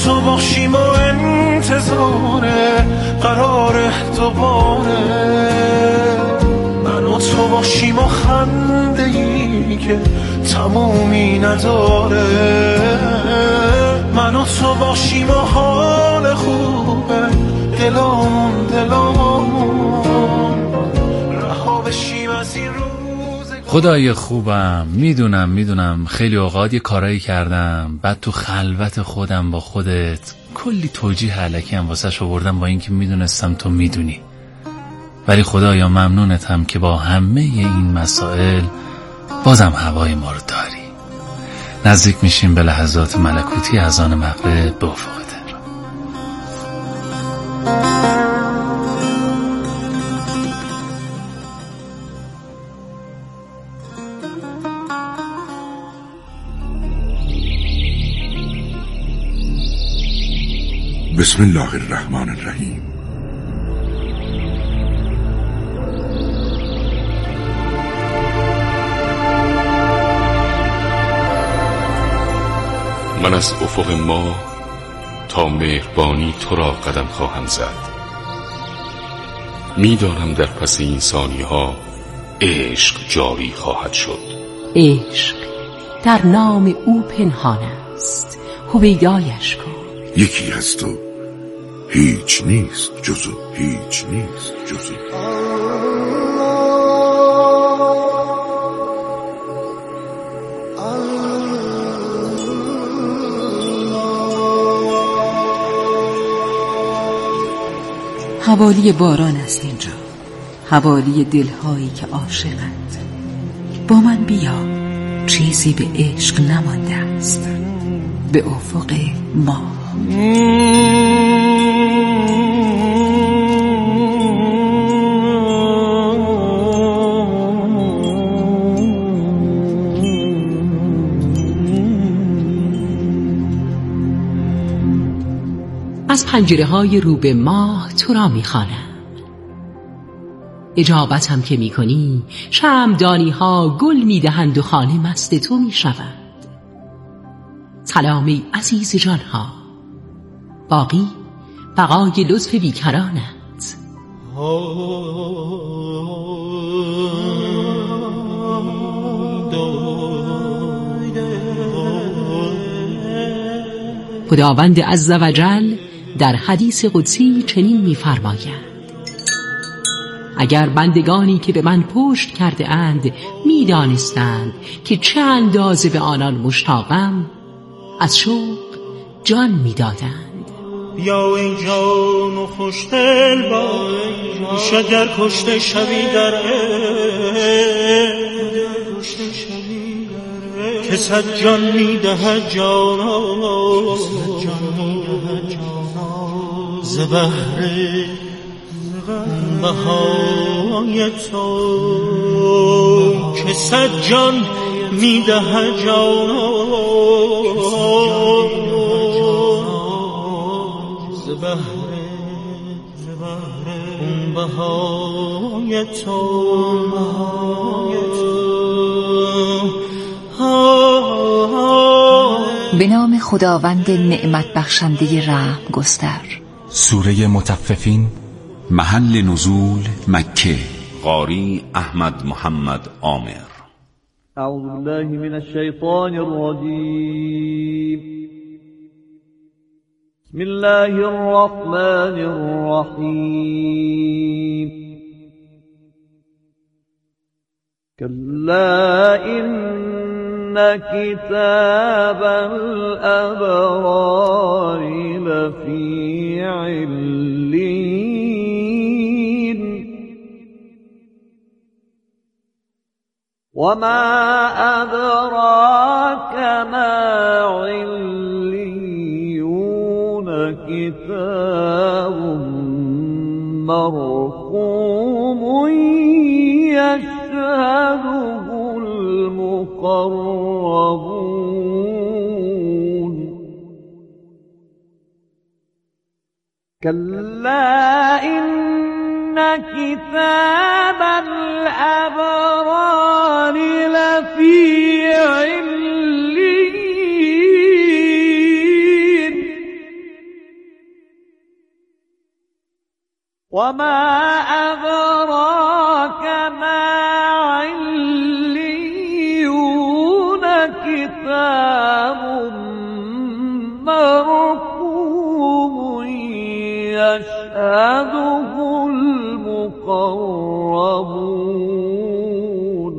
تو باشیم و انتظار قرار دوباره، من و تو باشیم و خنده ای که تمومی نداره، من و تو باشیم و حال خوبه دلامون رها بشیم از این روز. خدای خوبم، میدونم خیلی اوقات یه کارایی کردم، بعد تو خلوت خودم با خودت کلی توجیه الکی هم واسش آوردم، با اینکه میدونستم تو میدونی، ولی خدایا ممنونتم که با همه این مسائل بازم هوای ما رو داری. نزدیک میشیم به لحظات ملکوتی اذان مغرب به افق تهران. بسم الله الرحمن الرحیم. من از افق ما تا مهربانی تو را قدم خواهم زد. میدانم در پس این ثانیه‌ها عشق جاری خواهد شد. عشق در نام او پنهان است، هویدایش کن. یکی هست و هیچ نیست جزو هیچ نیست جزو. حوالی باران است اینجا، حوالی دلهایی که عاشقند. با من بیا، چیزی به عشق نمانده است. به افق ما. از پنجره‌های رو به ماه تو را می‌خوانم. اجابتم که می‌کنی، شمعدانی‌ها گل می‌دهند و خانه مست تو می‌شود. سلام ای عزیز جان‌ها، باقی بقای لطف بیکرانت. خداوند عزوجل در حدیث قدسی چنین می‌فرماید: اگر بندگانی که به من پشت کرده اند می‌دانستند که چه اندازه به آنان مشتاقم، از شوق جان می‌دادند. بیا ای جان و خوشدل باش، اگر کشته شوی در که صد جان می‌دهد جانا ز بهر بهای تو، که صد جان می‌دهد جانا ز بهر بهای تو. به نام خداوند نعمت بخشنده رحم گستر. سوره مطففین. محل نزول مکه. قاری احمد محمد عامر. اعوذ بالله من الشیطان الرجیم. بسم الله الرحمن الرحیم. كلا إن كتاب الأبرار لفي علين وما أدراك ما عليون كتاب مرقوم يشهده المقربون كلا إن كتاب الأبرار لفي علين وما أدراك ما عليون كتاب مرقوم يشهده المقربون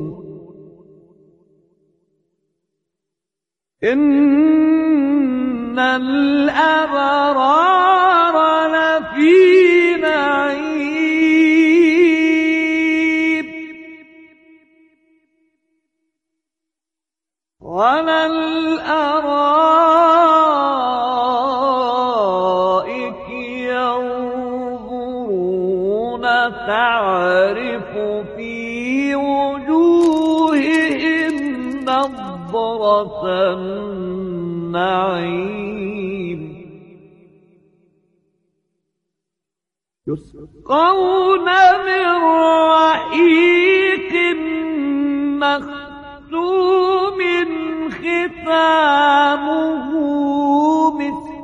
إن الأبرار لفي نعيم وعلى الأرائك ينظرون تعرف في وجوههم نضرة النعيم يسقون من رحيق مختوم ختامه مسك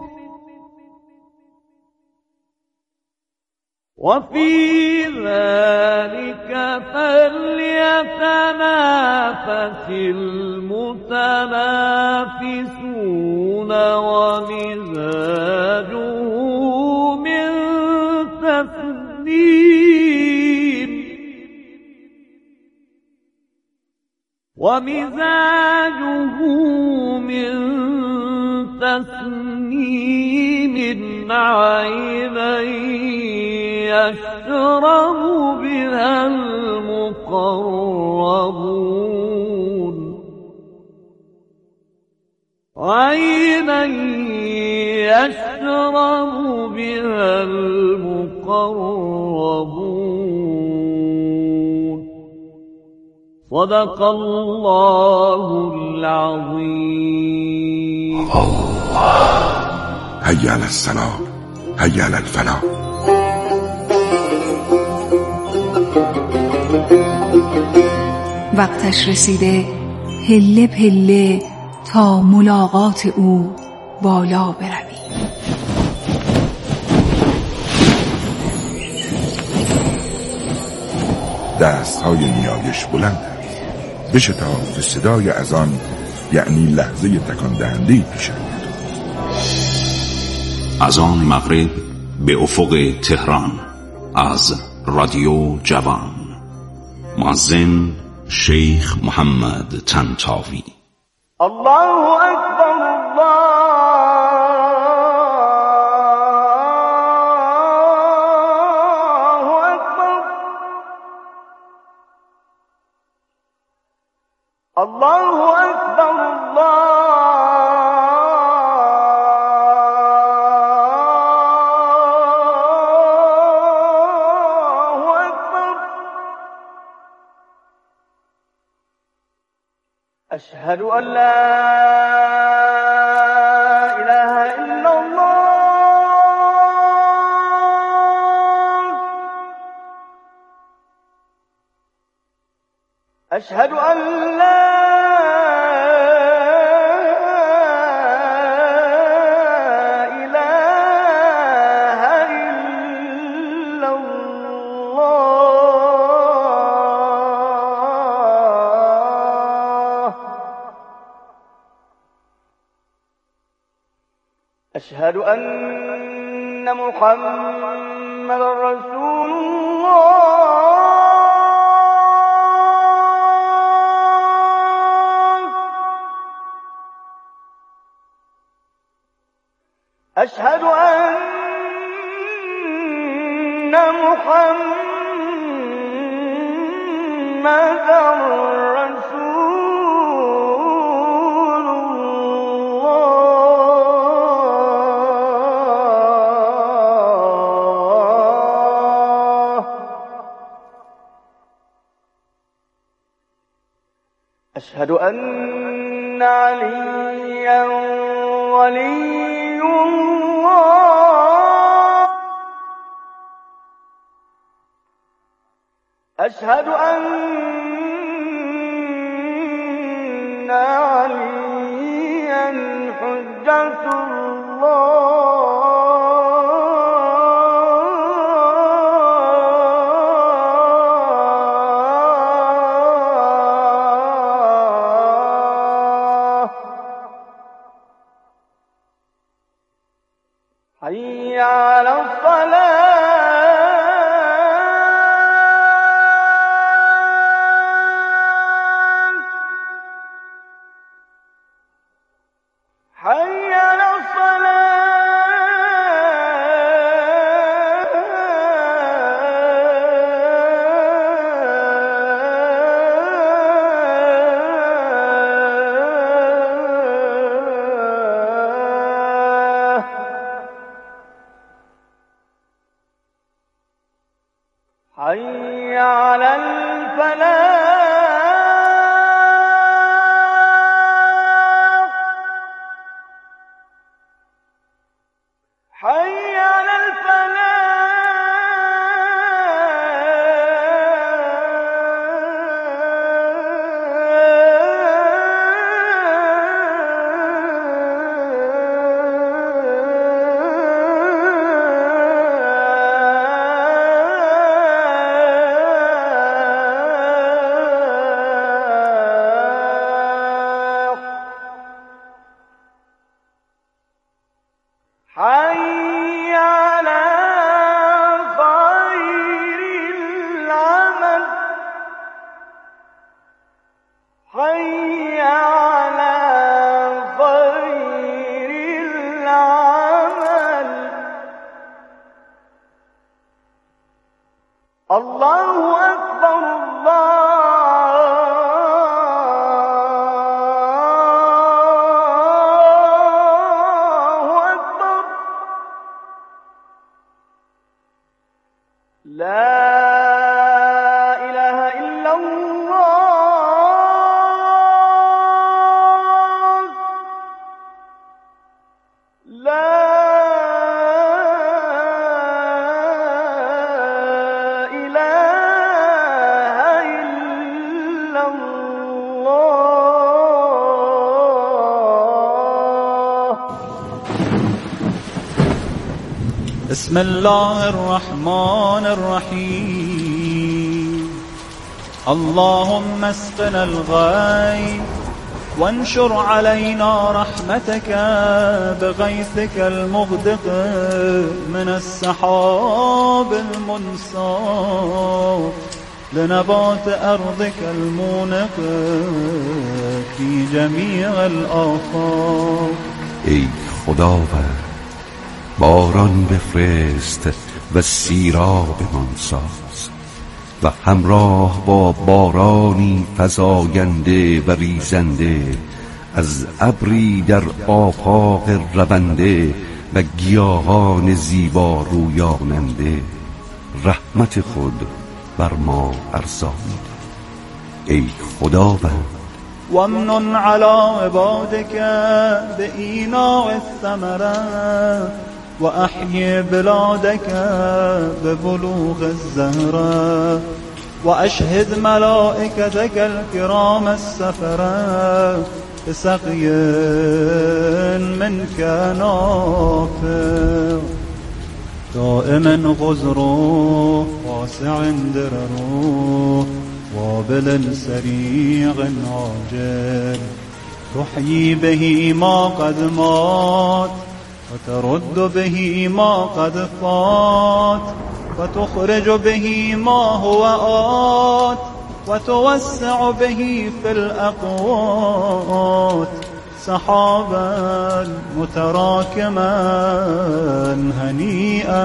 وفي ذلك فليتنافس المتنافسون ومزاجه من تسنيم عينا يشرب بها المقربون عينا يشرب بها المقربون صدق الله العظيم. هيا على السلام، هيا على الفلاح. وقتش رسیده پله پله تا ملاقات او بالا بروی. دستهای نیایش بلند بشتاب صدای اذان، یعنی لحظه تکان دهنده پیش آید. اذان مغرب به افق تهران از رادیو جوان. مؤذن شیخ محمد طنطاوی. الله اکبر الله الله أكبر الله أكبر. أشهد أن لا إله إلا الله. أشهد أن لا أشهد أن محمد رسول الله. أشهد أن محمد رسول الله. أشهد أن عليا ولي الله. أشهد أن عليا حجة الله. حي على الصلاة حي على حي على الفلاح حي على حي على خير العمل حي على خير العمل الله أكبر لا إله إلا الله لا إله إلا الله. بسم الله الرحمن الرحيم. اللهم اسقنا الغيث وانشر علينا رحمتك بغيثك المغدق من السحاب المنصاف لنبات أرضك المونق في جميع الآفاق. ای خداوند باران بفرست و سیرابمان ساز و همراه با بارانی فزاینده و ریزنده از ابری در آفاق رونده و گیاهان زیبا رویاننده رحمت خود بر ما ارزانید. ای خداوند وامنن على عبادك بإيناء الثمرات وأحيي بلادك ببلوغ الزهرة وأشهد ملائكتك الكرام السفرة بسقي منك نافع دائم غزره واسع درره وابل سريع عاجل تحيي به ما قد مات وترد به ما قد فات وتخرج به ما هو آت وتوسع به في الأقوات سحابا متراكما هنيئا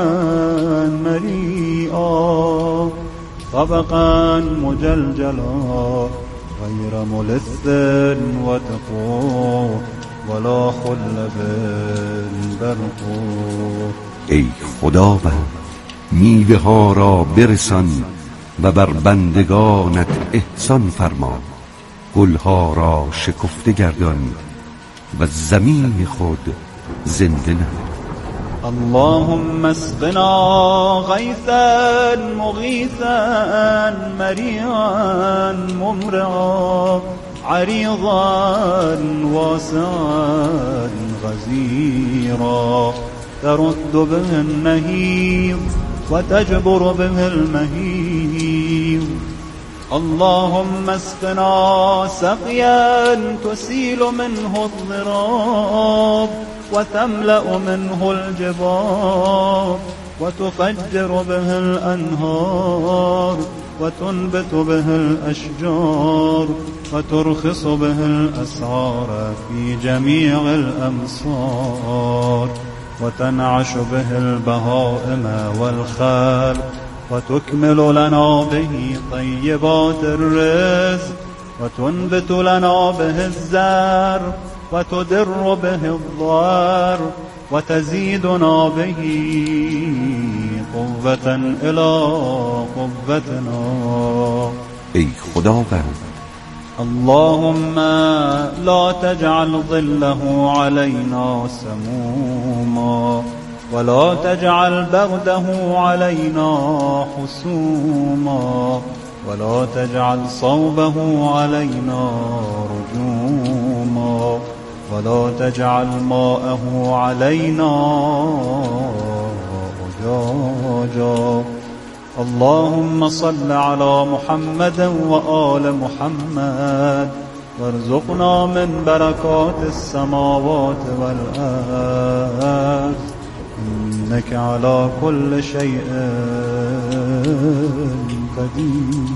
مريئا طبقا مجلجلا غير ملث وتقو ولا خلب برقو. ای خداوند میوه ها را برسان و بر بندگانت احسان فرما، گلها را شکفته گردان و زمین خود زنده نما. اللهم اسقنا غيثا مغيثا مريعا ممرعا عريضا واسعا غزيرا ترد به النهيض وتجبر به المهيض. اللهم اسقنا سقيا تسيل منه الضراب وتملأ منه الجبال وتفجر به الأنهار وتنبت به الأشجار وترخص به الأسعار في جميع الأمصار وتنعش به البهائم والخلق وتكمل لنا به طيبات الرزق وتنبت لنا به الزرع وتدر به الضر وتزيدنا به قوة إلى قوتنا. ای خداوند، اللهم لا تجعل ظله علينا سموما ولا تجعل برده علينا حسوما ولا تجعل صوبه علينا رجوما ولا تجعل ماءه علينا أجاجا. اللهم صل على محمد وآل محمد وارزقنا من بركات السماوات والأرض إنك على كل شيء قدیر.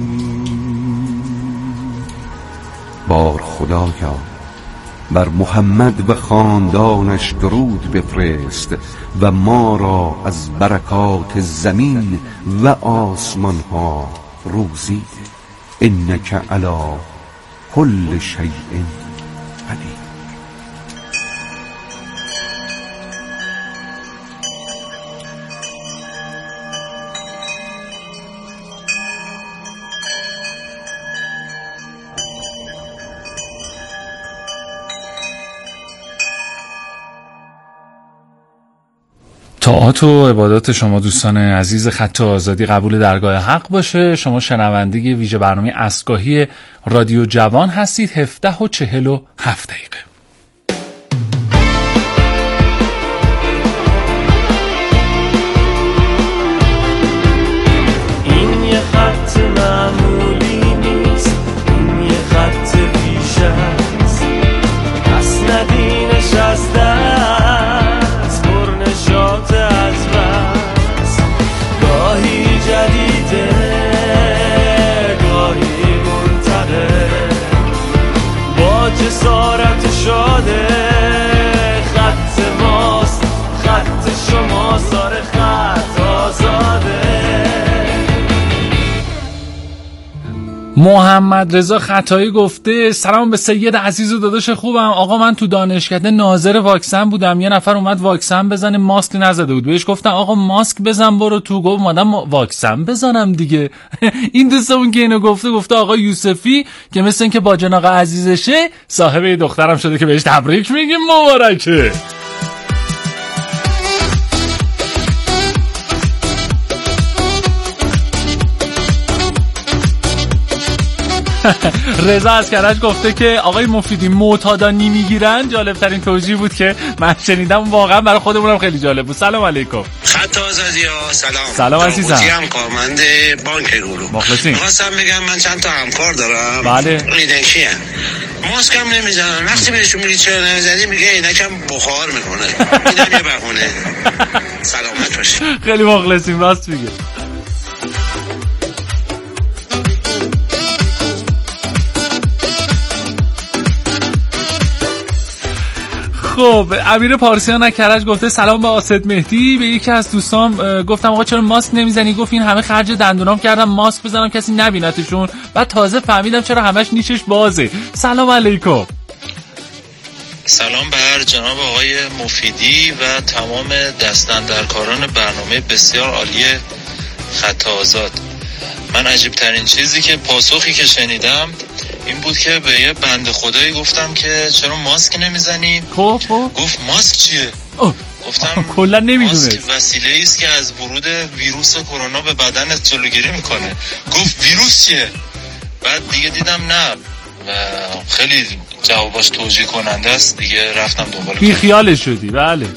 بار خدایا بر محمد و خاندانش درود بفرست و ما را از برکات زمین و آسمان ها روزی ده. انک علی کل شیء قدیر. طاعات و عبادات شما دوستان عزیز خط آزادی قبول درگاه حق باشه. شما شنونده ویژه برنامه عصرگاهی رادیو جوان هستید. 17:47 دقیقه. این یه خط معمولی نیست، این یه خط پیش است، پس ندینش از دست پر نشاط از بس. گاهی جدیده گاهی منتقه با جسارت شاده خط ماست، خط شما سار خط آزاده. محمد رضا خطایی گفته سلام به سید عزیز و داداش خوبم. آقا من تو دانشکده ناظر واکسن بودم، یه نفر اومد واکسن بزنه ماسک نزده بود، بهش گفتم آقا ماسک بزن برو تو، گفت اومدم واکسن بزنم دیگه. این دوستمون که اینو گفته آقا یوسفی که مثل این که با جناق عزیزشه صاحب یه دخترم شده که بهش تبریک میگیم مبارکه. رضا از کرج گفته که آقای مفیدی معتادا نمیگیرن. جالب ترین توضیح بود که من شنیدم، واقعا برای خودمونم خیلی جالب بود. سلام علیکم. خط آزادی ها سلام عزیزم. هم کارمند بانک گروه. مخلصیم. می‌خواستم بگم من چند تا همکار دارم. بله. ایدنکی هم ماسک هم نمیزنن. وقتی بهشون میگی چرا نمیزنی میگه اینکم بخار میکنه. اینم یه بهونه. سلامت باشی. خیلی مخلصیم، راست میگه. خب امیر پارسیان از کرج گفته سلام به آسد مهدی. به یکی از دوستام گفتم آقا چرا ماسک نمیزنی؟ گفت این همه خرج دندونام کردم ماسک بزنم کسی نبینتشون، بعد تازه فهمیدم چرا همش نیشش بازه. سلام علیکم. سلام بر جناب آقای مفیدی و تمام دستاندرکاران برنامه بسیار عالی خط آزاد. من عجیب ترین چیزی که پاسخی که شنیدم این بود که به یه بنده خدایی گفتم که چرا ماسک نمیزنی؟ گفت ماسک چیه؟ گفتم کلا نمیدونه. ماسک وسیله‌ای است که از ورود ویروس کرونا به بدنت جلوگیری میکنه. گفت ویروس چیه؟ بعد دیگه دیدم نه و خیلی جواباش توجیه کننده است، دیگه رفتم دنبال بی خیالش شدی. بله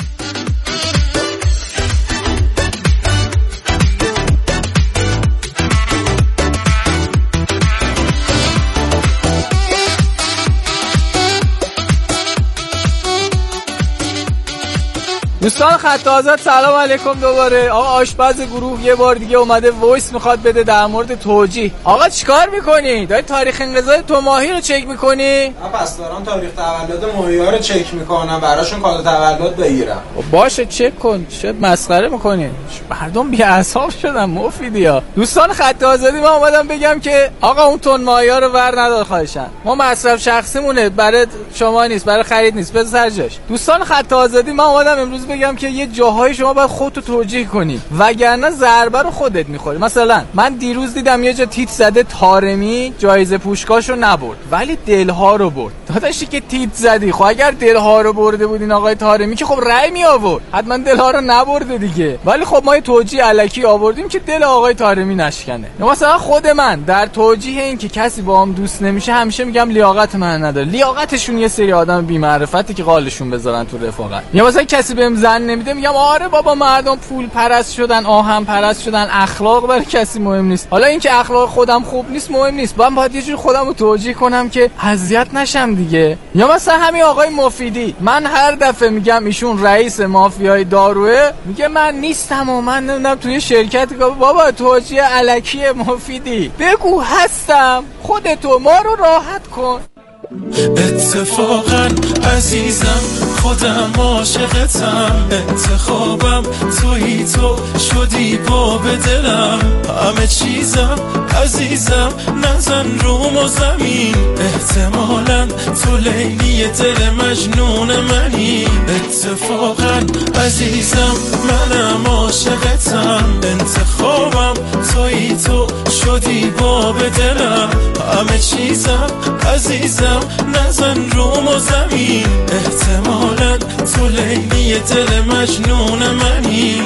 دوستان خط آزاد سلام علیکم دوباره. آقا آشپز گروه یه بار دیگه اومده وایس میخواد بده در مورد توجیه. آقا چیکار میکنی؟ داری تاریخ انقضای توماهی رو چک میکنی؟ من پس دارم تاریخ تولد ماهی‌ها رو چک میکنم براشون کادو تولد بگیرم. باشه چک کن. چه مسخره میکنی؟ مردم بی اعصاب شدن مفیدیا. دوستان خط آزادی ما اومدم بگم که آقا اون تن ماهی‌ها رو ور ندار خواهشاً. ما مصرف شخصیمونه، برای شما نیست، برای خرید نیست. بذار سرجاش. دوستان خط آزادی ما اومدم امروز بگم که یه جاهای شما باید خودتو توجیه کنی وگرنه ضربه رو خودت میخوری. مثلا من دیروز دیدم یه جا تیت زده طارمی جایزه پوشکاشو نبرد ولی دلها رو برد. داداشی که تیت زدی خب اگر دلها رو برده بودین آقای طارمی که خب رأی می آورد، حتما دلها رو نبرده دیگه. ولی خب ما یه توجیه الکی آوردیم که دل آقای طارمی نشکنه. مثلا خود من در توجیه این که کسی باهام دوست نمیشه همیشه میگم لیاقت من نداره. لیاقتشون یه سری آدم بی معرفتی که قالشون بذارن تو رفاقت. یا مثلا کسی بهم زن نمیده میگم آره بابا مردم پول پرست شدن، آهن پرست شدن، اخلاق برای کسی مهم نیست. حالا این که اخلاق خودم خوب نیست مهم نیست، من باید یه جوری خودم رو توجیه کنم که اذیت نشم دیگه. یا مثلا همین آقای مفیدی، من هر دفعه میگم ایشون رئیس مافیای داروه میگه من نیستم و من نمیدونم توی شرکت. بابا توجیه الکی مفیدی، بگو هستم، خودتو ما رو راحت کن. اتفاقا عزیزم خودم عاشقتم، انتخابم تویی، تو شدی باب دلم، همه چیزم عزیزم، نزن روم و زمین، احتمالاً تو لیلی دل مجنون منی. اتفاقا عزیزم منم عاشقتم، انتخابم تویی، تو شدی باب دلم، همه چیزم عزیزم، نزن روم و زمین، احتمالاً تو لیلی دل مجنون منی.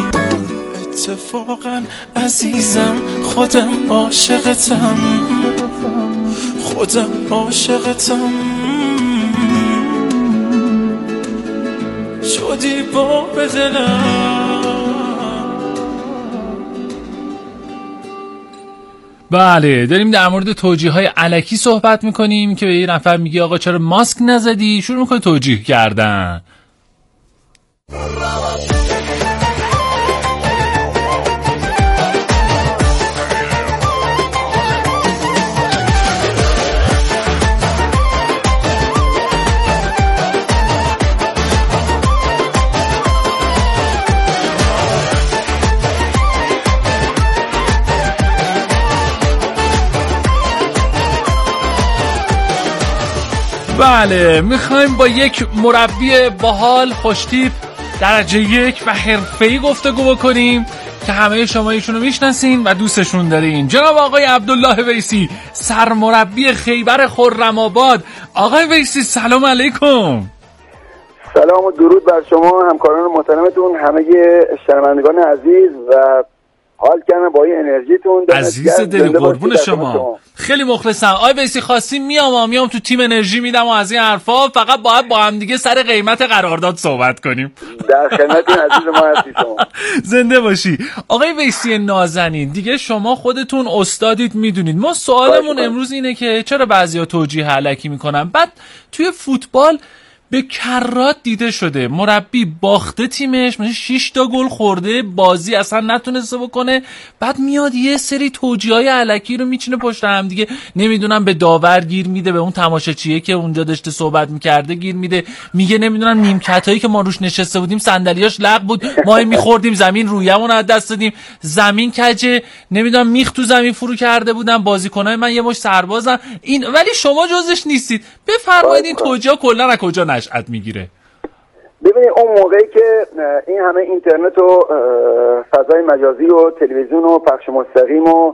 اتفاقا عزیزم خودم عاشقتم، خودم عاشقتم، شدی باب دلم. بله داریم در مورد توجیه‌های الکی صحبت میکنیم که به یه نفر میگی آقا چرا ماسک نزدی، شروع میکنه توجیه کردن. بله میخوایم با یک مربی باحال خوشتیپ درجه 1 و حرفه‌ای گفتگو بکنیم که همه شما ایشونو میشناسین و دوستشون دارین. جناب آقای عبدالله ویسی، سرمربی خیبر خرم‌آباد. آقای ویسی سلام علیکم. سلام و درود بر شما همکاران محترمتون، همه شنوندگان عزیز و حال کردم با این انرژیتون. عزیز دل قربون شما. خیلی مخلصم. آقای ویسی خواستیم میام تو تیم انرژی میدم و از این حرفا، فقط باید با هم دیگه سر قیمت قرارداد صحبت کنیم. در خدمتتون عزیز ما هستی شما. زنده باشی. آقای ویسی نازنین، دیگه شما خودتون استادید میدونید. ما سوالمون امروز اینه که چرا بعضیا توجیه الکی میکنن؟ بعد توی فوتبال به کرات دیده شده مربی باخته تیمش، مثلا 6 تا گل خورده، بازی اصلا نتونسته بکنه، بعد میاد یه سری توجیه‌های الکی رو میچینه پشت هم دیگه، نمیدونم به داور گیر میده، به اون تماشاچیه که اونجا داشته صحبت میکرده گیر میده، میگه نمیدونم نیمکتایی که ما روش نشسته بودیم صندلیاش لغ بود، ما میخوردیم زمین رویمون رو از دست دادیم، زمین کجه، نمیدونم میخ تو زمین فرو کرده بودن، بازیکنای من یه مش سربازن این، ولی شما جزش نیستید. بفرمایید این توجیه‌ها کلا از کجا نشأت میگیره؟ ببینید اون موقعی که این همه اینترنت و فضای مجازی و تلویزیون و پخش مستقیم و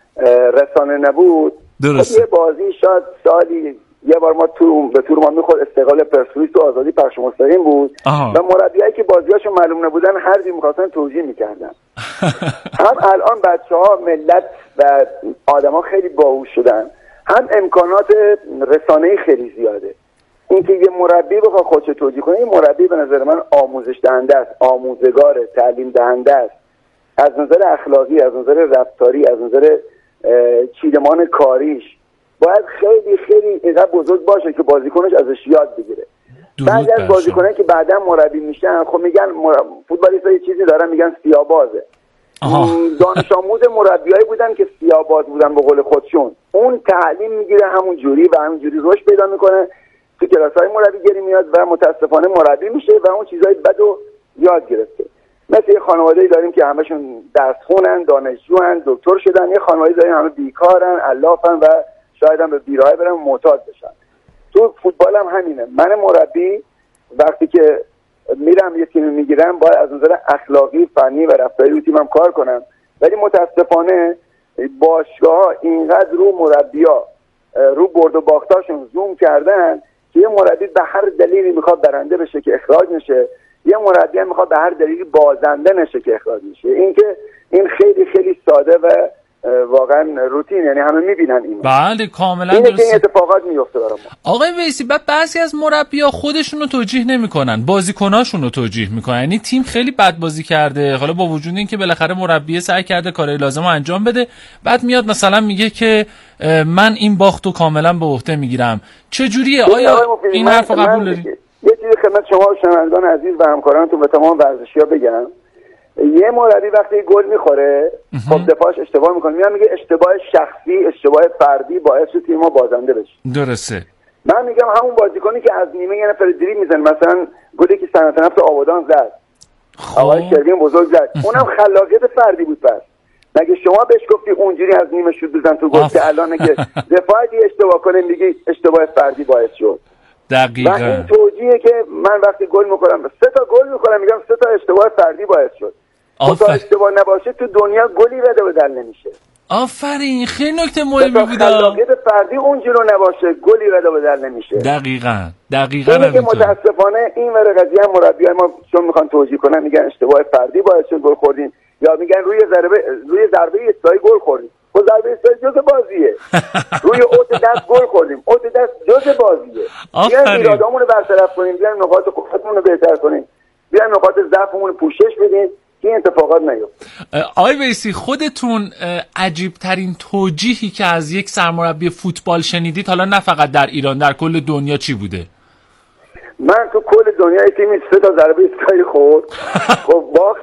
رسانه نبود، یه بازی شاید سالی یه بار ما به تور ما میخورد استقلال پرسپولیس و آزادی پخش مستقیم بود و مربیایی که بازیاشون معلوم نبودن هر چیزی می‌خواستن توجیه میکردن. هم الان بچه‌ها ملت و آدما خیلی باهوش شدن، هم امکانات رسانه‌ای خیلی زیاده. اینکه یه مربی بخواد خودش توجیه کنه، این مربی به نظر من آموزش دهنده است، آموزگاره، تعلیم دهنده است، از نظر اخلاقی، از نظر رفتاری، از نظر چیدمان کاریش باید خیلی خیلی اینقدر بزرگ باشه که بازیکنش ازش یاد بگیره. بعضی از بازیکنان که بعدا مربی میشن خب میگن فوتبالیست‌ها یه چیزی دارن میگن سیاه‌بازه. دانش آموز مربیایی بودن که سیاه‌باز بودن به قول خودشون. اون تعلیم میگیره همون جوری و همون جوری رشد پیدا میکنه، تو کلاس‌های مربیگری میاد و متاسفانه مربی میشه و اون چیزای بدو یاد گرفته. مثل یه خانواده‌ای داریم که همشون درس خوندن، دانشجوان، دکتر شدن، یه خانواده‌ای داریم همه بیکارن، علافن و شاید هم به بیراهه برن معتاد بشن. تو فوتبال هم همینه. من مربی وقتی که میرم یه تیم میگیرم باید از نظر اخلاقی، فنی و رفتاری رو تیمم کار کنم، ولی متاسفانه باشگاه‌ها اینقدر رو مربی‌ها رو برد و باختاشون زوم کردن که یه مربی به هر دلیلی میخواد برنده بشه که اخراج نشه، یه مربی هم میخواد به هر دلیلی بازنده نشه که اخراج میشه. این خیلی خیلی ساده و واقعا روتین، یعنی همه میبینن اینو. بله کاملا اینه که این اتفاقات میفته برام. آقای ویسی بعضی از مربی‌ها خودشون رو توجیه نمی‌کنن، بازیکناشون رو توجیه می‌کنن. یعنی تیم خیلی بد بازی کرده، حالا با وجود اینکه بالاخره مربی سعی کرده کارهای لازم رو انجام بده، بعد میاد مثلا میگه که من این باختو کاملا به عهده میگیرم. چه جوریه؟ آیا این حرفو قبول داری؟ یه چیزی خدمت شما شنوندگان عزیز و همکارانتون و تمام ورزشی‌ها بگم. یه مربی وقتی گل میخوره خب دفاعش اشتباه میکنه، میگه اشتباه شخصی، اشتباه فردی باعث شد تیم ما بازنده بشه. درسته. من میگم همون بازیکنی که از نیمه یه نفر دریبل میزنه، مثلا گلی که صنعت نفت آبادان زد، آقای شروین بزرگ زد، اونم خلاقیت فردی بود. پس مگه شما بهش گفتی اونجوری از نیمه شوت بزن تو گل که الان که دفاعی اشتباه کنه میگی اشتباه فردی باعث شد؟ دقیقاً. و این توجیهه که من وقتی گل میخورم 3 تا گل میخورم میگم 3 تا اشتباه فردی باعث شد. تا اشتباه نباشه تو دنیا گلی رد و بدل نمیشه. آفرین، خیلی نکته مهمی بود. خلاقیت فردی اونجوری نباشه گلی رد و بدل نمیشه. دقیقاً اینه که متاسفانه این ور قضیه هم مربیای ما چون میخوان توجیه کنن میگن اشتباه فردی باعث شد گل خوردین، یا میگن روی ضربه ایستگاهی گل خوردیم. خب ضربه ایستگاهی جزء بازیه. روی اوت دست گل خوردیم، اوت دست جزء بازیه. بیایم ایرادامون رو برطرف کنیم، بیایم نقاط قوتمون رو بهتر کنیم، بیایم نقاط ضعفمون رو پوشش بدیم که این اتفاقات نیفته. آقای ویسی خودتون عجیب ترین توجیهی که از یک سرمربی فوتبال شنیدید، حالا نه فقط در ایران، در کل دنیا چی بوده؟ من تو کل دنیا تیمی 3 تا ضربه ایستگاهی خورد. خب باخت.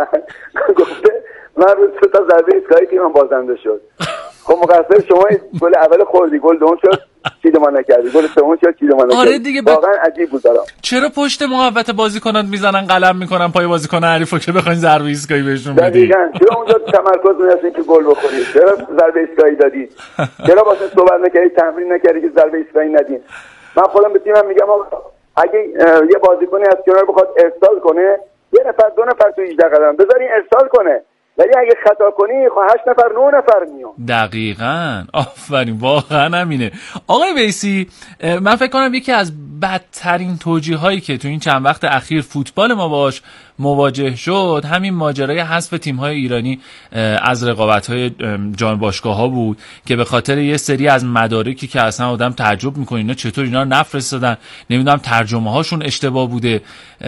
گفته من رو 3 تا ضربه ایستگاهی تیمم بازنده شد. خب مقصر شما گل اول خوردی، گل دوم شد چیدمان نکردی، گل سوم شد چیدمان نکردی. آره دیگه واقعا عجیب بود برام. چرا پشت محوطه بازیکنان میزنن قلم میکنن پای بازیکن حریفو که بخواین ضربه ایستگاهی بهشون بدید؟ دقیقاً. چرا اونجا تمرکز نمی‌کنی که گل بخوری؟ چرا ضربه ایستگاهی دادی؟ چرا واسه صحبت نکردی، تمرین نکردی که ضربه ایستگاهی ندین؟ من خودم به تیمم میگم اگه یه بازیکنی از کنار بخواد ارسال کنه، 1 نفر 2 نفر تو 18 قدم بذارین ارسال کنه، ولی اگه خطا کنی خب 8 نفر 9 نفر میان. دقیقاً. آفرین، واقعا همینه. آقای ویسی من فکر کنم یکی از بدترین توجیه‌هایی که تو این چند وقت اخیر فوتبال ما باش مواجه شد همین ماجرای حذف تیم‌های ایرانی از رقابت‌های جام باشگاه‌ها بود که به خاطر یه سری از مدارکی که اصلا آدم تعجب می‌کنه اینا چطور اینا رو نفرستادن، نمیدونم ترجمه‌هاشون اشتباه بوده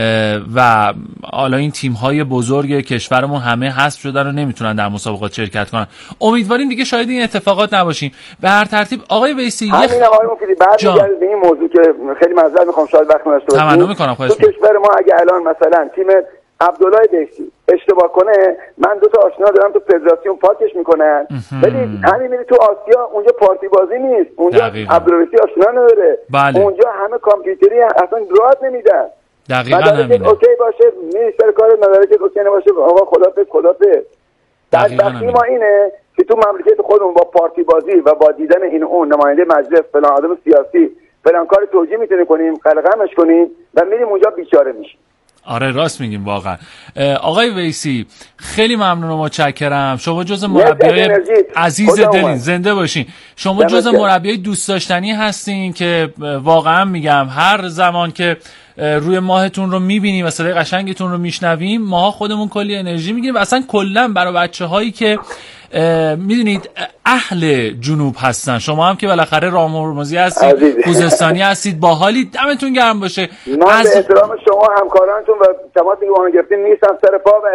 و حالا این تیم‌های بزرگ کشورمون همه حذف شدن و نمیتونن در مسابقات شرکت کنن. امیدواریم دیگه شاید این اتفاقات نباشیم. به هر ترتیب آقای ویسی همین آقای مفیدی بعد این موضوع که خیلی معذرت می‌خوام شاید وقت نداشته باشم. تمنا می‌کنم خواهش تو کشور ما اگه الان مثلا تیم عبدالله دهشتی اشتباه کنه، من 2 تا آشنا دارم تو فدراسیون پاکش میکنن، ولی همین میری تو آسیا اونجا پارتی بازی نیست، اونجا عبدالله آشنا نداره. بله. اونجا همه کامپیوتری اصلا راد نمیدن. دقیقاً همینه. اوکی باشه مینیستر کار مدارک اوکی نباشه آقا خدافظ. بدبختی ما اینه که تو مملکت خودمون با پارتی بازی و با دیدن این اون نماینده مجلس فلان آدم سیاسی فلان کار توجیه میتونه کنیم، قلقمش کنیم و میریم اونجا بیچاره میشیم. آره راست میگیم واقعا. آقای ویسی خیلی ممنون و متشکرم. شما جز مربیای عزیز دلین، زنده باشین. شما جز مربیای دوست داشتنی هستین که واقعا میگم هر زمان که روی ماهتون رو میبینیم و صدای قشنگتون رو میشنویم ماها خودمون کلی انرژی میگیریم و اصلا کلا برای بچه‌هایی که میدونید اهل جنوب هستن، شما هم که بالاخره رامهرمزی هستید، خوزستانی هستید، باحالی، دمتون گرم باشه. من به احترام شما همکارانتون و تماسی که با من گرفتین نیستم سر پا و